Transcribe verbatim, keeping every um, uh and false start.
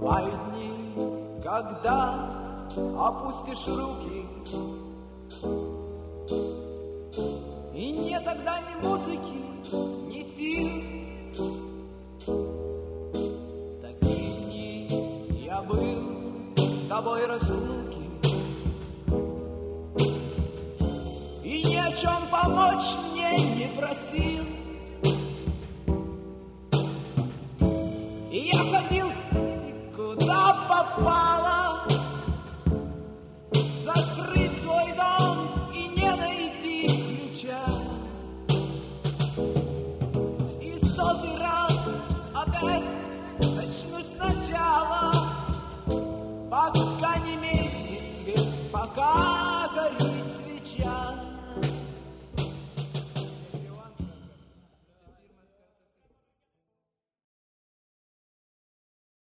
Бывают дни, когда опустишь руки, и нет тогда ни музыки, ни сил. Такие дни я был с тобой разлуки, и ни о чем помочь мне не просил. И я ходил, куда попал,